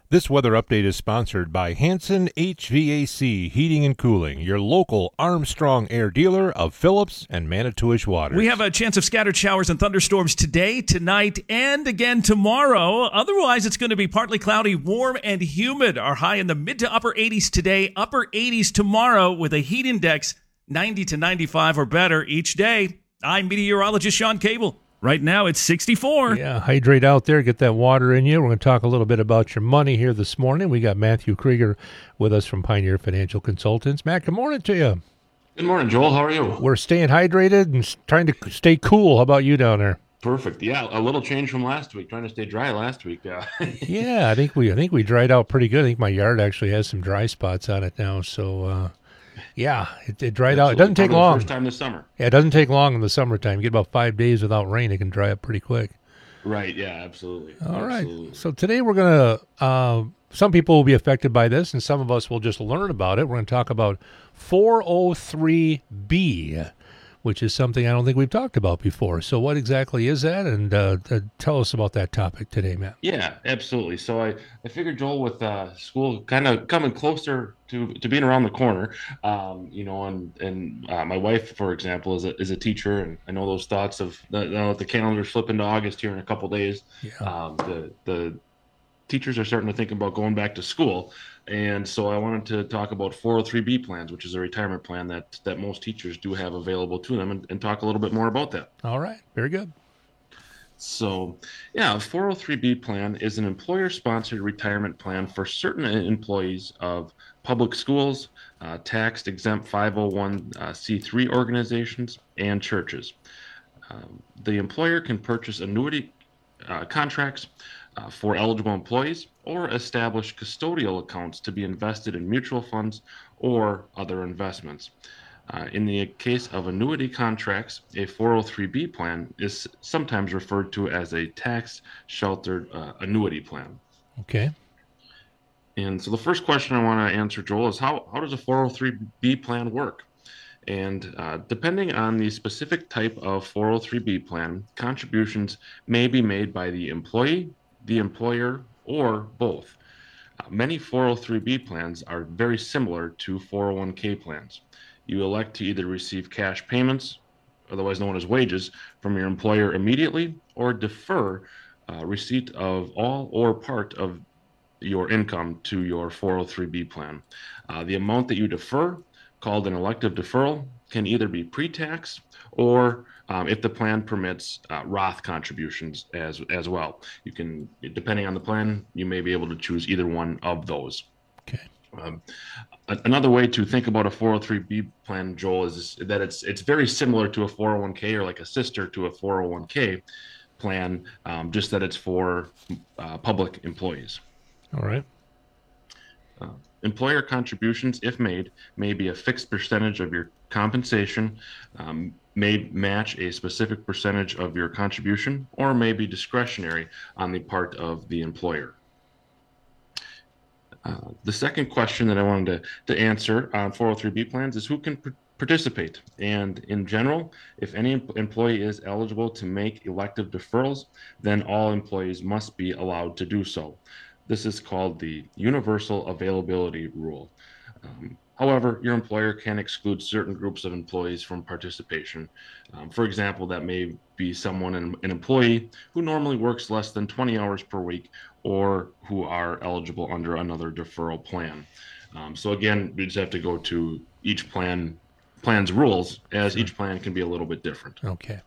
This weather update is sponsored by Hanson H V A C Heating and Cooling, your local Armstrong Air dealer of Phillips and Manitowish Waters. We have a chance of scattered showers and thunderstorms today, tonight, and again tomorrow. Otherwise, it's going to be partly cloudy, warm, and humid. Our high in the mid to upper eighties today, upper eighties tomorrow with a heat index ninety to ninety-five or better each day. I'm meteorologist Sean Cable. Right now, it's sixty-four. Yeah, hydrate out there. Get that water in you. We're going to talk a little bit about your money here this morning. We got Matthew Krieger with us from Pioneer Financial Consultants. Matt, good morning to you. Good morning, Joel. How are you? We're staying hydrated and trying to stay cool. How about you down there? Perfect. Yeah, a little change from last week. Trying to stay dry last week. Uh, yeah, I think we I think we dried out pretty good. I think my yard actually has some dry spots on it now. So, uh, yeah, it, it dried Absolutely. out. It doesn't take Probably long. The first time this summer. Yeah, it doesn't take long in the summertime. You get about five days without rain, it can dry up pretty quick. Right. Yeah. Absolutely. All absolutely. right. So today we're going to. Uh, some people will be affected by this, and some of us will just learn about it. We're going to talk about four oh three B, which is something I don't think we've talked about before. So what exactly is that? And uh, uh, tell us about that topic today, Matt. Yeah, absolutely. So I, I figured, Joel, with uh, school kind of coming closer to, to being around the corner, um, you know, and, and uh, my wife, for example, is a, is a teacher, and I know those thoughts of the, now that the calendar's flipping to August here in a couple days, yeah. um, the, the teachers are starting to think about going back to school. And so I wanted to talk about four oh three B plans, which is a retirement plan that, that most teachers do have available to them, and, and talk a little bit more about that. All right. Very good. So, yeah, a four oh three B plan is an employer-sponsored retirement plan for certain employees of public schools, uh, tax-exempt five oh one c three organizations, and churches. Um, the employer can purchase annuity uh, contracts Uh, for eligible employees, or establish custodial accounts to be invested in mutual funds or other investments. Uh, in the case of annuity contracts, a four oh three B plan is sometimes referred to as a tax-sheltered uh, annuity plan. Okay. And so the first question I want to answer, Joel, is how, how does a four oh three B plan work? And uh, depending on the specific type of four oh three B plan, contributions may be made by the employee, the employer, or both. Uh, many four oh three B plans are very similar to four oh one K plans. You elect to either receive cash payments, otherwise known as wages, from your employer immediately, or defer uh, receipt of all or part of your income to your four oh three B plan. Uh, the amount that you defer, called an elective deferral, can either be pre-tax or, um, if the plan permits, uh, Roth contributions as as well. You can, depending on the plan, you may be able to choose either one of those. Okay. Um, another way to think about a four oh three B plan, Joel, is that it's it's very similar to a four oh one K, or like a sister to a four oh one K plan, um, just that it's for uh, public employees. All right. Uh, employer contributions, if made, may be a fixed percentage of your compensation, um, may match a specific percentage of your contribution, or may be discretionary on the part of the employer. Uh, the second question that I wanted to, to answer on four oh three B plans is who can pr- participate. And in general, if any em- employee is eligible to make elective deferrals, then all employees must be allowed to do so. This is called the universal availability rule. Um, however, your employer can exclude certain groups of employees from participation. Um, for example, that may be someone, an, an employee who normally works less than twenty hours per week, or who are eligible under another deferral plan. Um, so again, we just have to go to each plan plan's rules, as each plan can be a little bit different. Okay.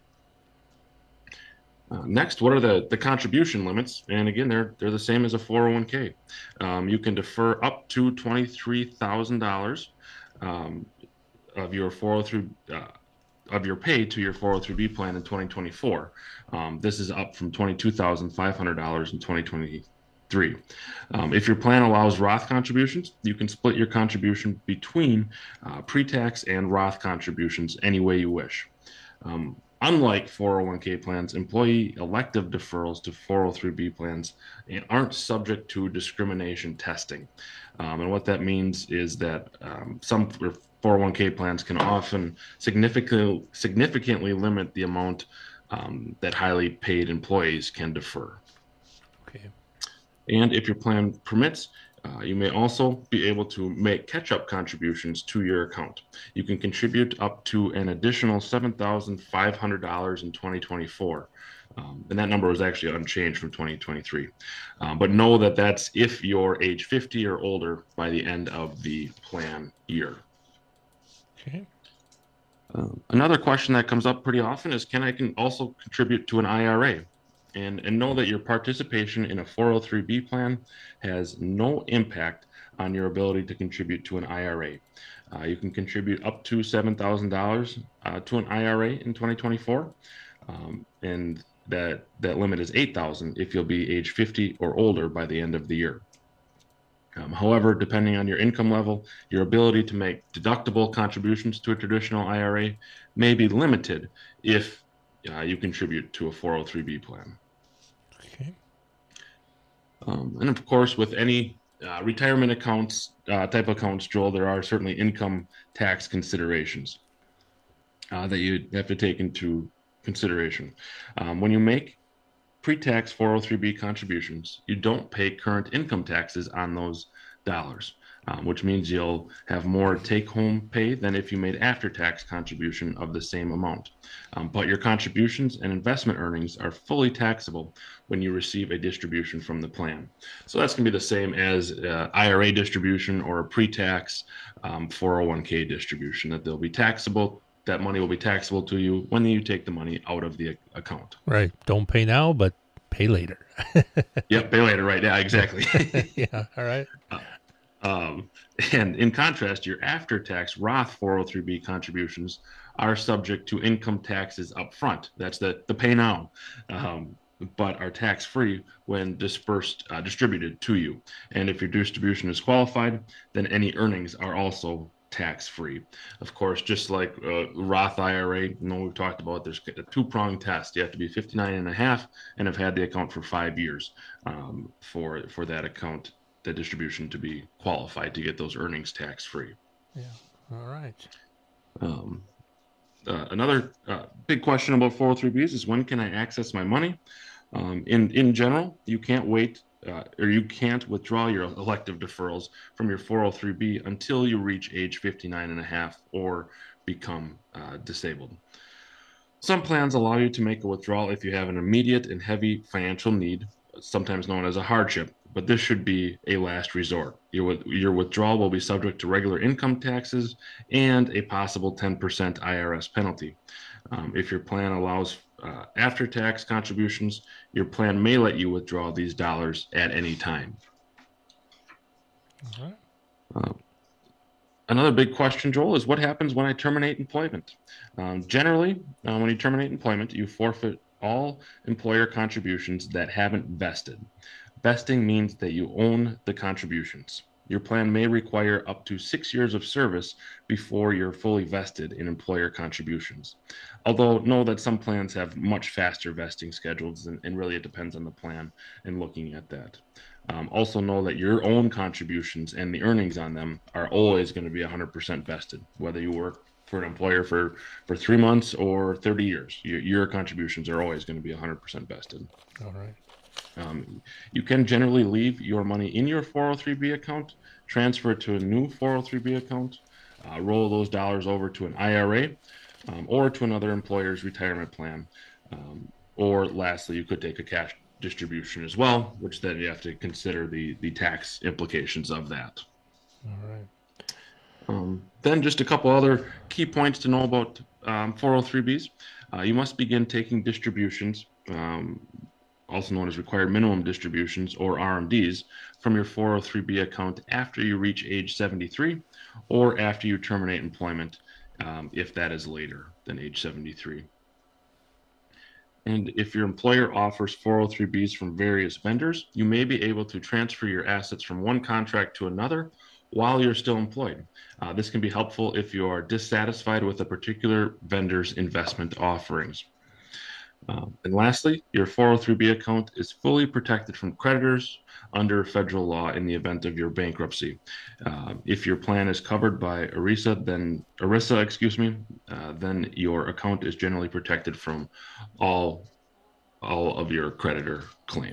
Uh, next, what are the, the contribution limits? And again, they're they're the same as a four oh one K. Um, you can defer up to twenty-three thousand dollars um, of your four oh three uh, of your pay to your four oh three B plan in twenty twenty-four. Um, this is up from twenty-two thousand five hundred dollars in twenty twenty-three. Um, if your plan allows Roth contributions, you can split your contribution between uh, pre-tax and Roth contributions any way you wish. Um, Unlike four oh one K plans, employee elective deferrals to four oh three B plans aren't subject to discrimination testing. Um, and what that means is that um, some four oh one K plans can often significantly, significantly limit the amount um, that highly paid employees can defer. Okay. And if your plan permits, uh, you may also be able to make catch-up contributions to your account. You can contribute up to an additional seven thousand five hundred dollars in twenty twenty-four. Um, and that number was actually unchanged from twenty twenty-three. Um, but know that that's if you're age fifty or older by the end of the plan year. Okay. Um, another question that comes up pretty often is, can I can also contribute to an I R A? And, and know that your participation in a four oh three B plan has no impact on your ability to contribute to an I R A. Uh, you can contribute up to seven thousand dollars uh, to an I R A in twenty twenty-four. Um, and that, that limit is eight thousand dollars if you'll be age fifty or older by the end of the year. Um, however, depending on your income level, your ability to make deductible contributions to a traditional I R A may be limited if uh, you contribute to a four oh three B plan. Okay. Um, and of course, with any uh, retirement accounts, uh, type of accounts, Joel, there are certainly income tax considerations uh, that you have to take into consideration. Um, when you make pre-tax four oh three B contributions, you don't pay current income taxes on those dollars, um, which means you'll have more take-home pay than if you made after-tax contribution of the same amount. Um, but your contributions and investment earnings are fully taxable when you receive a distribution from the plan. So that's going to be the same as uh, I R A distribution or a pre-tax um, four oh one K distribution, that they'll be taxable. That money will be taxable to you when you take the money out of the account. Right. Don't pay now, but pay later. Yep, pay later. Right. Yeah, exactly. Yeah. All right. Uh, um, and in contrast, your after-tax Roth four oh three B contributions are subject to income taxes up front. That's the, the pay now, um, but are tax-free when dispersed, uh, distributed to you. And if your distribution is qualified, then any earnings are also tax-free. Of course, just like uh, Roth I R A, you know, we've talked about, there's a two-pronged test. You have to be fifty-nine and a half and have had the account for five years um, for for that account, the distribution, to be qualified to get those earnings tax-free. Yeah. All right. Um, uh, another uh, big question about four oh three Bs is, when can I access my money? Um, in in general, you can't wait Uh, or you can't withdraw your elective deferrals from your four oh three B until you reach age fifty-nine and a half or become uh, disabled. Some plans allow you to make a withdrawal if you have an immediate and heavy financial need, sometimes known as a hardship, but this should be a last resort. Your, your withdrawal will be subject to regular income taxes and a possible ten percent I R S penalty. Um, if your plan allows uh, after-tax contributions, your plan may let you withdraw these dollars at any time. All right. Uh, another big question, Joel, is what happens when I terminate employment? Um, generally, uh, when you terminate employment, you forfeit all employer contributions that haven't vested. Vesting means that you own the contributions. Your plan may require up to six years of service before you're fully vested in employer contributions. Although know that some plans have much faster vesting schedules, and, and really it depends on the plan and looking at that. Um, also know that your own contributions and the earnings on them are always going to be one hundred percent vested, whether you work for an employer for, for three months or thirty years. Your, your contributions are always going to be one hundred percent vested. All right. Um, you can generally leave your money in your four oh three B account, transfer it to a new four oh three B account, uh, roll those dollars over to an I R A, um, or to another employer's retirement plan. Um, or lastly, you could take a cash distribution as well, which then you have to consider the, the tax implications of that. All right. Um, then just a couple other key points to know about um, four oh three Bs. Uh, you must begin taking distributions, um, also known as required minimum distributions, or R M Ds, from your four oh three B account after you reach age seventy-three or after you terminate employment, um, if that is later than age seventy-three. And if your employer offers four oh three Bs from various vendors, you may be able to transfer your assets from one contract to another while you're still employed. Uh, this can be helpful if you are dissatisfied with a particular vendor's investment offerings. Um, and lastly, your four oh three B account is fully protected from creditors under federal law in the event of your bankruptcy. Uh, if your plan is covered by ERISA, then ERISA, excuse me, uh, then your account is generally protected from all all of your creditor claims.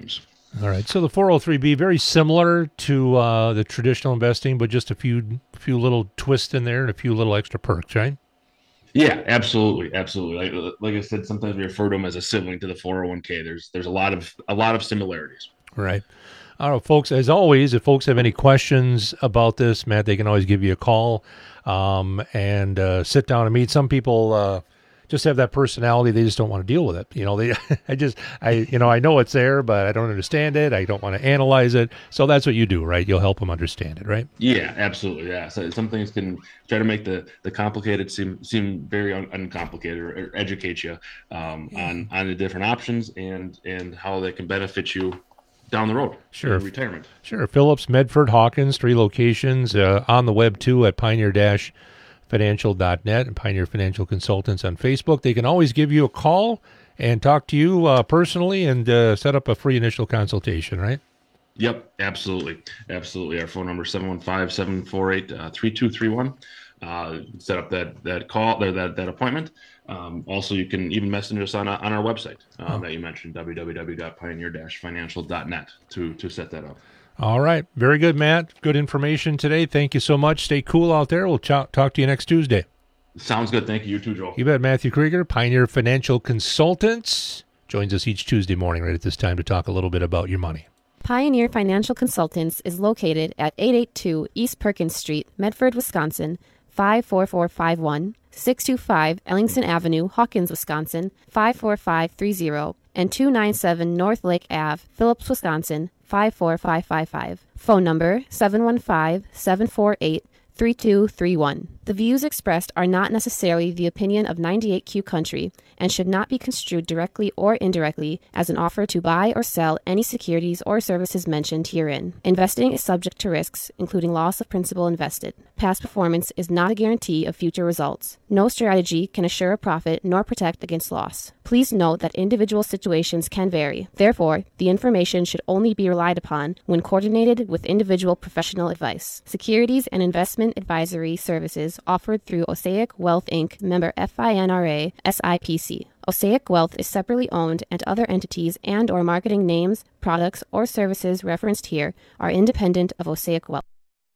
All right. So the four oh three B, very similar to uh, the traditional investing, but just a few few little twists in there and a few little extra perks, right? Yeah, absolutely, absolutely. Like, like I said, sometimes we refer to them as a sibling to the four oh one k. There's there's a lot of a lot of similarities. Right. All right, folks. As always, if folks have any questions about this, Matt, they can always give you a call um, and uh, sit down and meet. Some people uh, just have that personality; they just don't want to deal with it. You know, they. I just, I, you know, I know it's there, but I don't understand it. I don't want to analyze it. So that's what you do, right? You'll help them understand it, right? Yeah, absolutely. Yeah. So some things can try to make the the complicated seem seem very un- uncomplicated, or, or educate you um, on on the different options and and how they can benefit you down the road. Sure. In retirement. Sure. Phillips, Medford, Hawkins, three locations uh, on the web too at pioneer dash financial dot net and Pioneer Financial Consultants on Facebook. They can always give you a call and talk to you uh, personally and uh, set up a free initial consultation, right? Yep, absolutely. Absolutely. Our phone number is seven one five, seven four eight, three two three one. Uh, set up that that call or that, that appointment. Um, also, you can even message us on on our website um, oh. that you mentioned, w w w dot pioneer dash financial dot net, to to set that up. All right. Very good, Matt. Good information today. Thank you so much. Stay cool out there. We'll ch- talk to you next Tuesday. Sounds good. Thank you. You too, Joel. You bet. Matthew Krieger, Pioneer Financial Consultants, joins us each Tuesday morning right at this time to talk a little bit about your money. Pioneer Financial Consultants is located at eight eighty-two East Perkins Street, Medford, Wisconsin, five four four five one, six two five Ellingson Avenue, Hawkins, Wisconsin, five four five three zero, and two ninety-seven North Lake Avenue, Phillips, Wisconsin, five four five five five. Phone number seven one five, seven four eight, three two three one. The views expressed are not necessarily the opinion of ninety-eight Q Country and should not be construed directly or indirectly as an offer to buy or sell any securities or services mentioned herein. Investing is subject to risks, including loss of principal invested. Past performance is not a guarantee of future results. No strategy can assure a profit nor protect against loss. Please note that individual situations can vary. Therefore, the information should only be relied upon when coordinated with individual professional advice. Securities and investment advisory services offered through Osaic Wealth Incorporated, member FINRA, S I P C. Osaic Wealth is separately owned, and other entities and or marketing names, products, or services referenced here are independent of Osaic Wealth.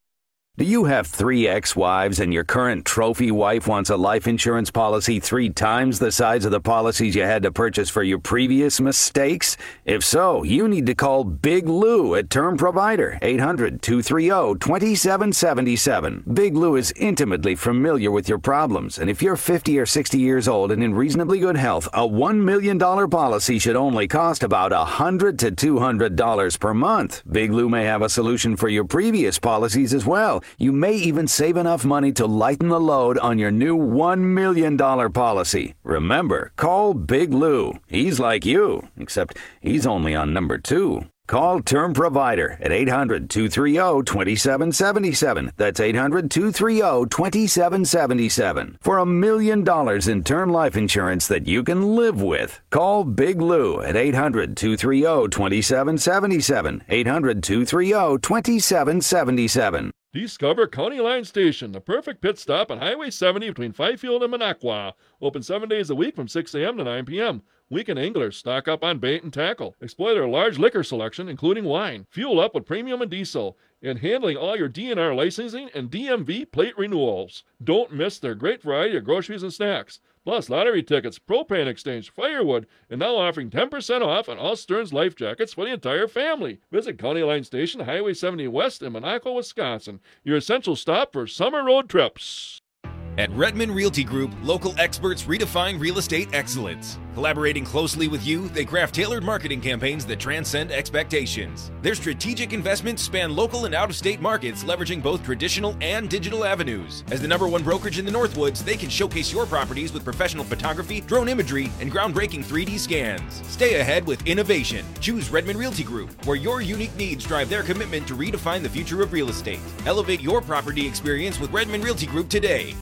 Do you have three ex-wives and your current trophy wife wants a life insurance policy three times the size of the policies you had to purchase for your previous mistakes? If so, you need to call Big Lou at Term Provider, eight hundred, two three zero, two seven seven seven. Big Lou is intimately familiar with your problems, and if you're fifty or sixty years old and in reasonably good health, a one million dollars policy should only cost about one hundred to two hundred dollars per month. Big Lou may have a solution for your previous policies as well. You may even save enough money to lighten the load on your new one million dollars policy. Remember, call Big Lou. He's like you, except he's only on number two. Call Term Provider at eight hundred, two three zero, two seven seven seven. That's eight hundred, two three zero, two seven seven seven. For a million dollars in term life insurance that you can live with. Call Big Lou at eight hundred, two three zero, two seven seven seven. eight hundred, two three zero, two seven seven seven. Discover County Line Station, the perfect pit stop on Highway seventy between Fifield and Minocqua. Open seven days a week from six a.m. to nine p.m. Weekend anglers stock up on bait and tackle. Explore their large liquor selection, including wine. Fuel up with premium and diesel. And handling all your D N R licensing and D M V plate renewals. Don't miss their great variety of groceries and snacks. Plus lottery tickets, propane exchange, firewood, and now offering ten percent off on all Stearns life jackets for the entire family. Visit County Line Station, Highway seventy West in Monaco, Wisconsin. Your essential stop for summer road trips. At Redmond Realty Group, local experts redefine real estate excellence. Collaborating closely with you, they craft tailored marketing campaigns that transcend expectations. Their strategic investments span local and out-of-state markets, leveraging both traditional and digital avenues. As the number one brokerage in the Northwoods, they can showcase your properties with professional photography, drone imagery, and groundbreaking three D scans. Stay ahead with innovation. Choose Redmond Realty Group, where your unique needs drive their commitment to redefine the future of real estate. Elevate your property experience with Redmond Realty Group today.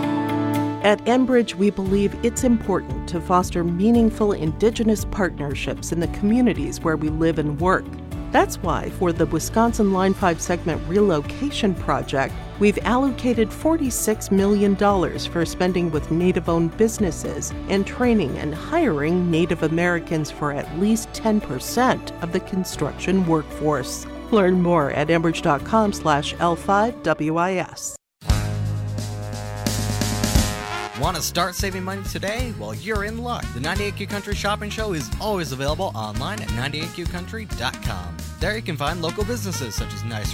At Enbridge, we believe it's important to foster meaningful Indigenous partnerships in the communities where we live and work. That's why, for the Wisconsin Line five segment relocation project, we've allocated forty-six million dollars for spending with Native-owned businesses and training and hiring Native Americans for at least ten percent of the construction workforce. Learn more at enbridge.com slash L5WIS. Want to start saving money today? Well, you're in luck. The ninety-eight Q Country Shopping Show is always available online at ninety-eight Q country dot com. There you can find local businesses such as Nice